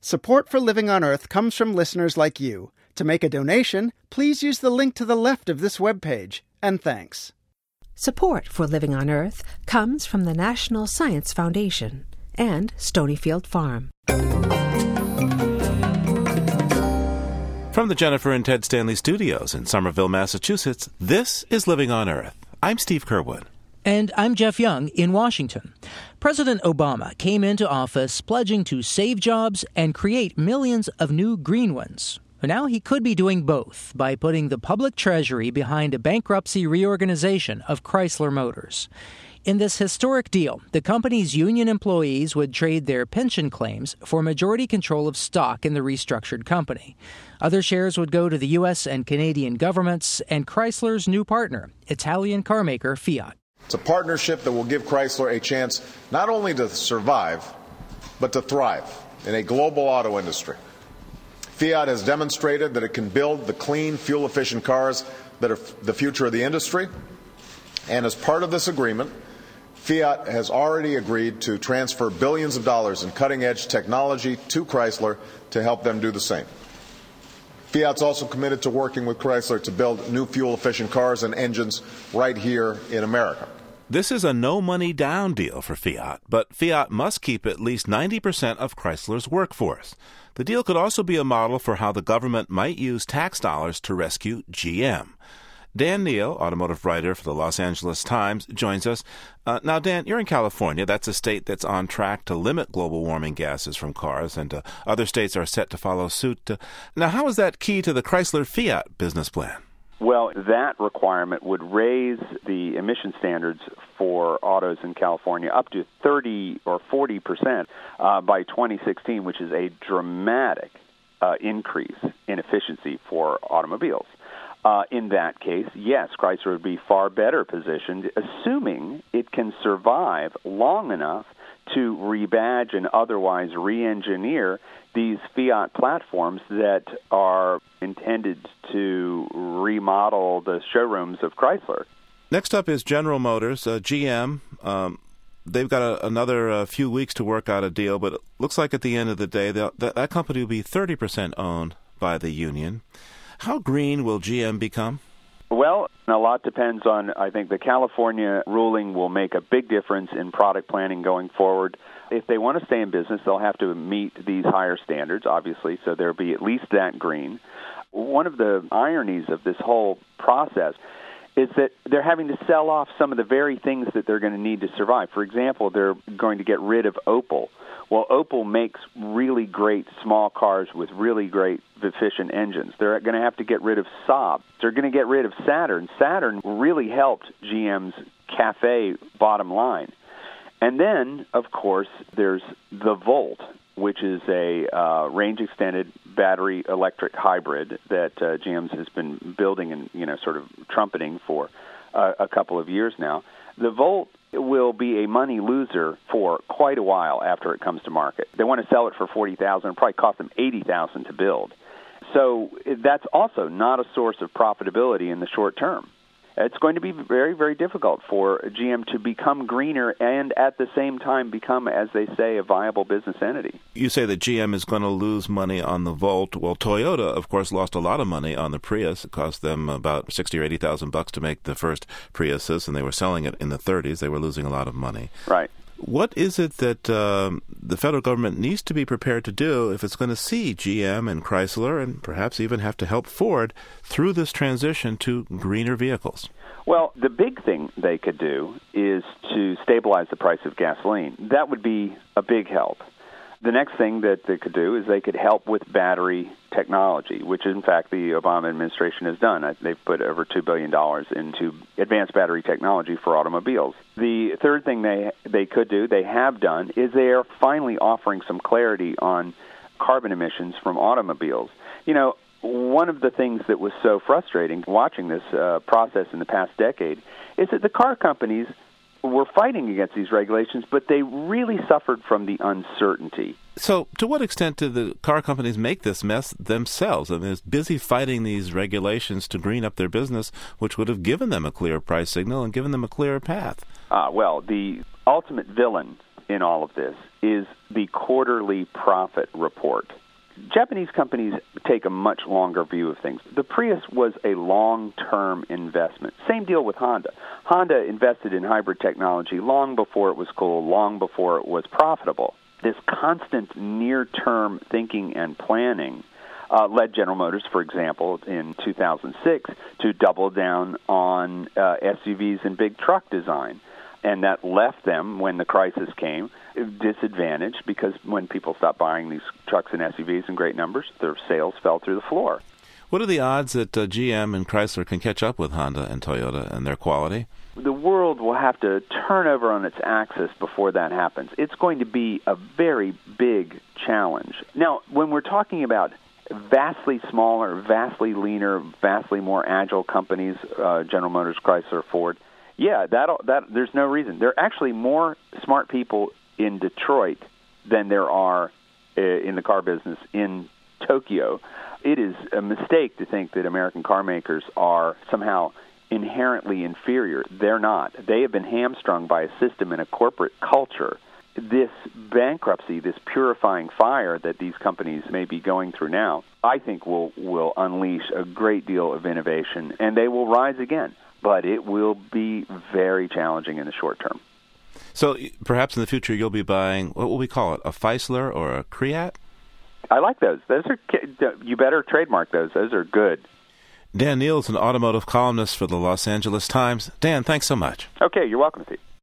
Support for Living on Earth comes from listeners like you. To make a donation, please use the link to the left of this webpage. And thanks. Support for Living on Earth comes from the National Science Foundation and Stonyfield Farm. From the Jennifer and Ted Stanley Studios in Somerville, Massachusetts, this is Living on Earth. I'm Steve Curwood. And I'm Jeff Young in Washington. President Obama came into office pledging to save jobs and create millions of new green ones. Now he could be doing both by putting the public treasury behind a bankruptcy reorganization of Chrysler Motors. In this historic deal, the company's union employees would trade their pension claims for majority control of stock in the restructured company. Other shares would go to the U.S. and Canadian governments and Chrysler's new partner, Italian carmaker Fiat. It's a partnership that will give Chrysler a chance not only to survive, but to thrive in a global auto industry. Fiat has demonstrated that it can build the clean, fuel-efficient cars that are the future of the industry. And as part of this agreement, Fiat has already agreed to transfer billions of dollars in cutting-edge technology to Chrysler to help them do the same. Fiat's also committed to working with Chrysler to build new fuel-efficient cars and engines right here in America. This is a no-money-down deal for Fiat, but Fiat must keep at least 90% of Chrysler's workforce. The deal could also be a model for how the government might use tax dollars to rescue GM. Dan Neal, automotive writer for the Los Angeles Times, joins us. Now, Dan, you're in California. That's a state that's on track to limit global warming gases from cars, and other states are set to follow suit. Now, how is that key to the Chrysler-Fiat business plan? Well, that requirement would raise the emission standards for autos in California up to 30 or 40% by 2016, which is a dramatic increase in efficiency for automobiles. In that case, yes, Chrysler would be far better positioned, assuming it can survive long enough to rebadge and otherwise re-engineer these Fiat platforms that are intended to remodel the showrooms of Chrysler. Next up is General Motors, GM. They've got another few weeks to work out a deal, but it looks like at the end of the day, that company will be 30% owned by the union. How green will GM become? Well, a lot depends on, I think the California ruling will make a big difference in product planning going forward. If they want to stay in business, they'll have to meet these higher standards, obviously, so there'll be at least that green. One of the ironies of this whole process is that they're having to sell off some of the very things that they're going to need to survive. For example, they're going to get rid of Opel. Well, Opel makes really great small cars with really great efficient engines. They're going to have to get rid of Saab. They're going to get rid of Saturn. Saturn really helped GM's CAFE bottom line. And then, of course, there's the Volt, which is a range-extended battery electric hybrid that GM's has been building and sort of trumpeting for a couple of years now. The Volt will be a money loser for quite a while after it comes to market. They want to sell it for $40,000. It'll probably cost them $80,000 to build. So that's also not a source of profitability in the short term. It's going to be very, very difficult for GM to become greener and at the same time become, as they say, a viable business entity. You say that GM is going to lose money on the Volt. Well, Toyota, of course, lost a lot of money on the Prius. It cost them about $60,000 or $80,000 to make the first Priuses, and they were selling it in the 30s. They were losing a lot of money. Right. What is it that the federal government needs to be prepared to do if it's going to see GM and Chrysler and perhaps even have to help Ford through this transition to greener vehicles? Well, the big thing they could do is to stabilize the price of gasoline. That would be a big help. The next thing that they could do is they could help with battery technology, which in fact the Obama administration has done. They've put over $2 billion into advanced battery technology for automobiles. The third thing they could do, they have done, is they are finally offering some clarity on carbon emissions from automobiles. One of the things that was so frustrating watching this process in the past decade is that the car companies were fighting against these regulations, but they really suffered from the uncertainty. So to what extent do the car companies make this mess themselves? I mean, they're busy fighting these regulations to green up their business, which would have given them a clear price signal and given them a clear path. Well, the ultimate villain in all of this is the quarterly profit report. Japanese companies take a much longer view of things. The Prius was a long-term investment. Same deal with Honda. Honda invested in hybrid technology long before it was cool, long before it was profitable. This constant near-term thinking and planning led General Motors, for example, in 2006 to double down on SUVs and big truck design. And that left them, when the crisis came, disadvantaged because when people stopped buying these trucks and SUVs in great numbers, their sales fell through the floor. What are the odds that GM and Chrysler can catch up with Honda and Toyota and their quality? The world will have to turn over on its axis before that happens. It's going to be a very big challenge. Now, when we're talking about vastly smaller, vastly leaner, vastly more agile companies, General Motors, Chrysler, Ford, yeah, that there's no reason. There are actually more smart people in Detroit than there are in the car business in Tokyo. It is a mistake to think that American car makers are somehow inherently inferior. They're not. They have been hamstrung by a system and a corporate culture. This bankruptcy, this purifying fire that these companies may be going through now, I think will unleash a great deal of innovation, and they will rise again. But it will be very challenging in the short term. So perhaps in the future you'll be buying, what will we call it, a Chrysler or a Creat? I like those. Those are, you better trademark those. Those are good. Dan Neal is an automotive columnist for the Los Angeles Times. Dan, thanks so much. Okay, you're welcome, Steve.